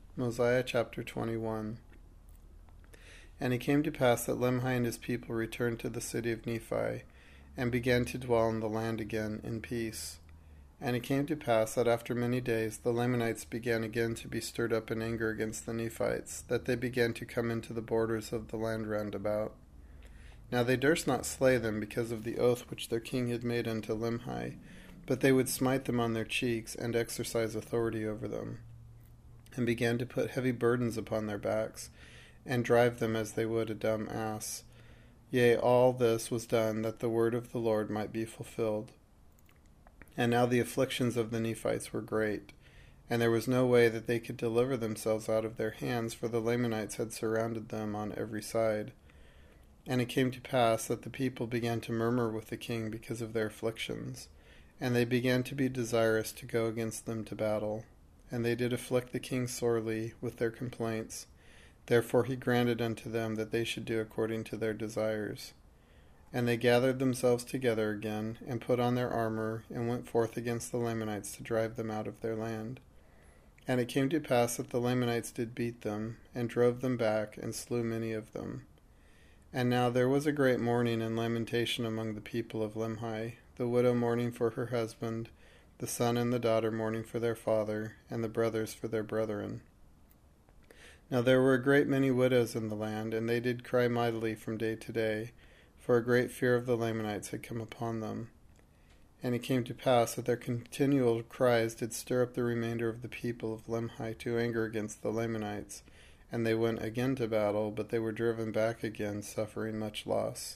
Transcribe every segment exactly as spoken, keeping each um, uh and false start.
Mosiah chapter twenty-one. And it came to pass that Limhi and his people returned to the city of Nephi, and began to dwell in the land again in peace. And it came to pass that after many days the Lamanites began again to be stirred up in anger against the Nephites, that they began to come into the borders of the land round about. Now they durst not slay them because of the oath which their king had made unto Limhi, but they would smite them on their cheeks, and exercise authority over them, and began to put heavy burdens upon their backs, and drive them as they would a dumb ass. Yea, all this was done that the word of the Lord might be fulfilled. And now the afflictions of the Nephites were great, and there was no way that they could deliver themselves out of their hands, for the Lamanites had surrounded them on every side. And it came to pass that the people began to murmur with the king because of their afflictions, and they began to be desirous to go against them to battle. And they did afflict the king sorely with their complaints. Therefore he granted unto them that they should do according to their desires. And they gathered themselves together again, and put on their armor, and went forth against the Lamanites to drive them out of their land. And it came to pass that the Lamanites did beat them, and drove them back, and slew many of them. And now there was a great mourning and lamentation among the people of Limhi, the widow mourning for her husband, the son and the daughter mourning for their father, and the brothers for their brethren. Now there were a great many widows in the land, and they did cry mightily from day to day, for a great fear of the Lamanites had come upon them. And it came to pass that their continual cries did stir up the remainder of the people of Limhi to anger against the Lamanites, and they went again to battle, but they were driven back again, suffering much loss.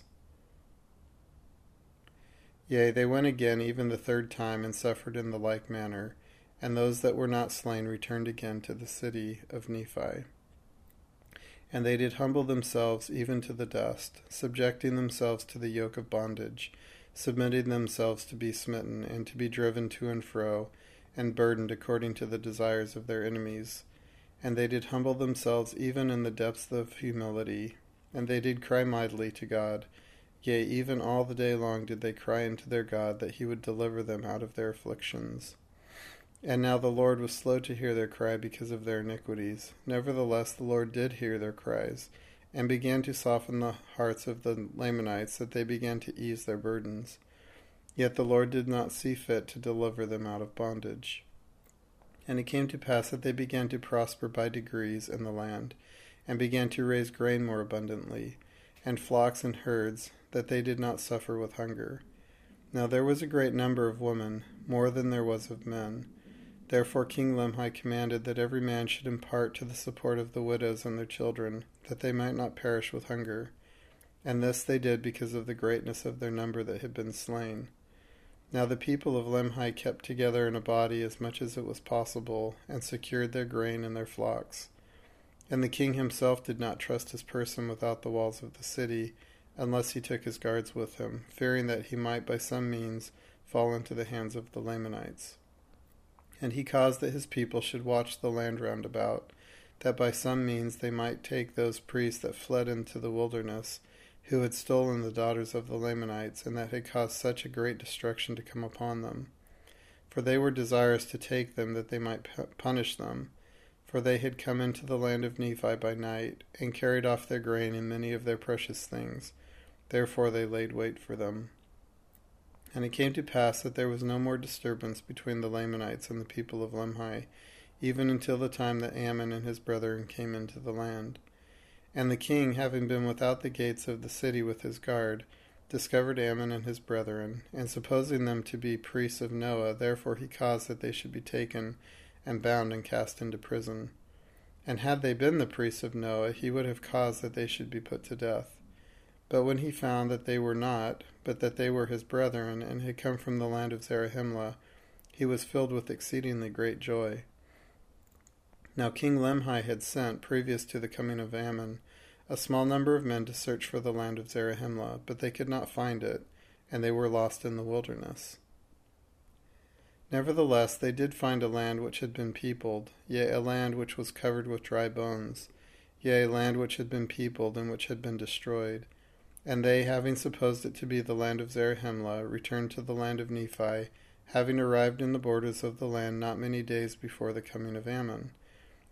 Yea, they went again even the third time, and suffered in the like manner, and those that were not slain returned again to the city of Nephi. And they did humble themselves even to the dust, subjecting themselves to the yoke of bondage, submitting themselves to be smitten, and to be driven to and fro, and burdened according to the desires of their enemies. And they did humble themselves even in the depths of humility, and they did cry mightily to God. Yea, even all the day long did they cry unto their God that he would deliver them out of their afflictions. And now the Lord was slow to hear their cry because of their iniquities. Nevertheless the Lord did hear their cries, and began to soften the hearts of the Lamanites, that they began to ease their burdens. Yet the Lord did not see fit to deliver them out of bondage. And it came to pass that they began to prosper by degrees in the land, and began to raise grain more abundantly, and flocks and herds, that they did not suffer with hunger. Now there was a great number of women, more than there was of men. Therefore King Limhi commanded that every man should impart to the support of the widows and their children, that they might not perish with hunger. And this they did because of the greatness of their number that had been slain. Now the people of Limhi kept together in a body as much as it was possible, and secured their grain and their flocks. And the king himself did not trust his person without the walls of the city, unless he took his guards with him, fearing that he might by some means fall into the hands of the Lamanites. And he caused that his people should watch the land round about, that by some means they might take those priests that fled into the wilderness, who had stolen the daughters of the Lamanites, and that had caused such a great destruction to come upon them. For they were desirous to take them, that they might punish them. For they had come into the land of Nephi by night, and carried off their grain and many of their precious things. Therefore they laid wait for them. And it came to pass that there was no more disturbance between the Lamanites and the people of Limhi, even until the time that Ammon and his brethren came into the land. And the king, having been without the gates of the city with his guard, discovered Ammon and his brethren, and supposing them to be priests of Noah, therefore he caused that they should be taken, and bound and cast into prison. And had they been the priests of Noah, he would have caused that they should be put to death. But when he found that they were not, but that they were his brethren, and had come from the land of Zarahemla, he was filled with exceedingly great joy. Now King Limhi had sent, previous to the coming of Ammon, a small number of men to search for the land of Zarahemla, but they could not find it, and they were lost in the wilderness. Nevertheless they did find a land which had been peopled, yea, a land which was covered with dry bones, yea, a land which had been peopled, and which had been destroyed. And they, having supposed it to be the land of Zarahemla, returned to the land of Nephi, having arrived in the borders of the land not many days before the coming of Ammon.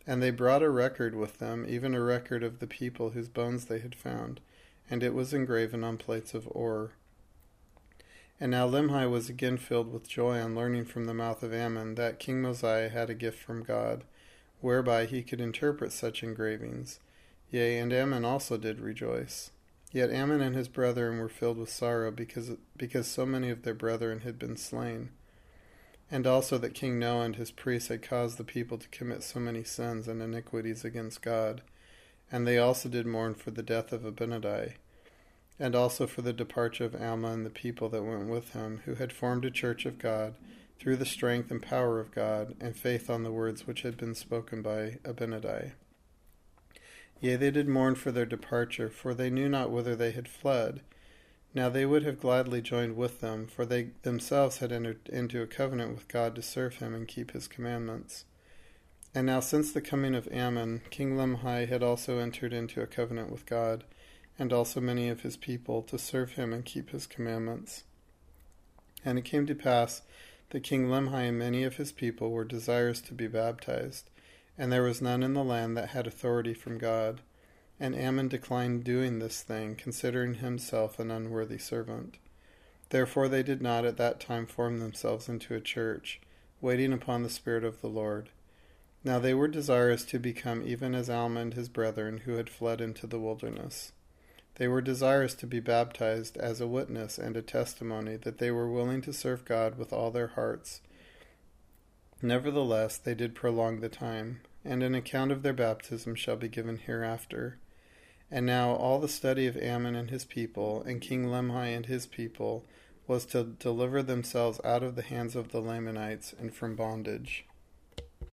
And they brought a record with them, even a record of the people whose bones they had found, and it was engraven on plates of ore. And now Limhi was again filled with joy on learning from the mouth of Ammon that King Mosiah had a gift from God, whereby he could interpret such engravings. Yea, and Ammon also did rejoice. Yet Ammon and his brethren were filled with sorrow, because because so many of their brethren had been slain. And also that King Noah and his priests had caused the people to commit so many sins and iniquities against God. And they also did mourn for the death of Abinadi, and also for the departure of Alma and the people that went with him, who had formed a church of God, through the strength and power of God, and faith on the words which had been spoken by Abinadi. Yea, they did mourn for their departure, for they knew not whither they had fled. Now they would have gladly joined with them, for they themselves had entered into a covenant with God to serve him and keep his commandments. And now since the coming of Ammon, King Limhi had also entered into a covenant with God, and also many of his people, to serve him and keep his commandments. And it came to pass that King Limhi and many of his people were desirous to be baptized, and there was none in the land that had authority from God. And Ammon declined doing this thing, considering himself an unworthy servant. Therefore they did not at that time form themselves into a church, waiting upon the Spirit of the Lord. Now they were desirous to become even as Alma and his brethren, who had fled into the wilderness. They were desirous to be baptized as a witness and a testimony that they were willing to serve God with all their hearts. Nevertheless, they did prolong the time, and an account of their baptism shall be given hereafter. And now all the study of Ammon and his people, and King Limhi and his people, was to deliver themselves out of the hands of the Lamanites and from bondage.